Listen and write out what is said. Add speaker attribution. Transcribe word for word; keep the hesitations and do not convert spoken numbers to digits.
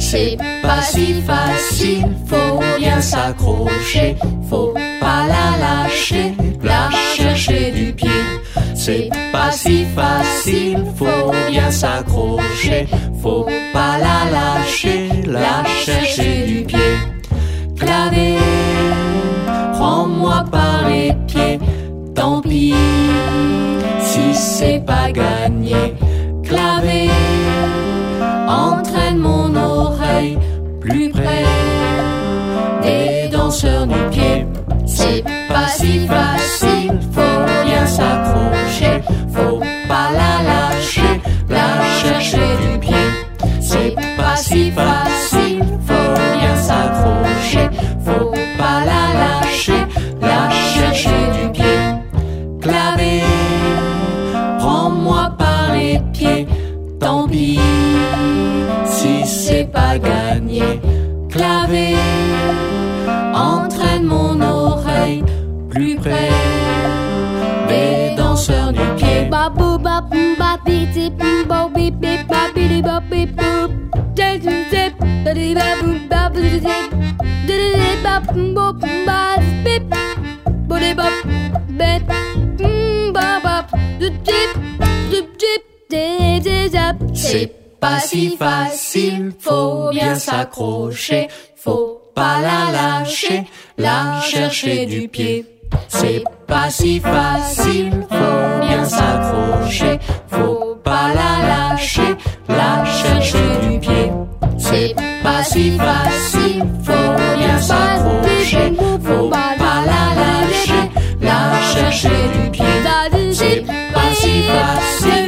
Speaker 1: C'est pas si facile, faut bien s'accrocher, faut pas la lâcher, la chercher du pied. C'est pas si facile, faut bien s'accrocher, faut pas la lâcher, la chercher du pied. Clavier, prends-moi par les pieds, tant pis si c'est pas gagné. Clavier, entraîne mon oreille plus près des danseurs du pied. C'est pas si facile, faut bien s'accrocher, faut pas la lâcher, la chercher du pied. C'est pas si facile, faut bien s'accrocher, faut pas la lâcher, la chercher du pied. Clavier, prends-moi par les pieds, tant pis si c'est pas gagné. Clavier, entraîne mon oreille plus près des danseurs du pied.
Speaker 2: Babou babou babidi babou bip babidi babou boop. Babou babou babou babou bip. Body bop bip babap dip dip dip dip dip.
Speaker 1: C'est pas si facile, faut bien s'accrocher, faut pas la lâcher, la chercher du pied. C'est pas si facile, faut bien s'accrocher, faut pas la lâcher, la chercher du pied. C'est pas si facile, faut bien s'accrocher, faut pas la lâcher, la chercher du pied. C'est pas si facile.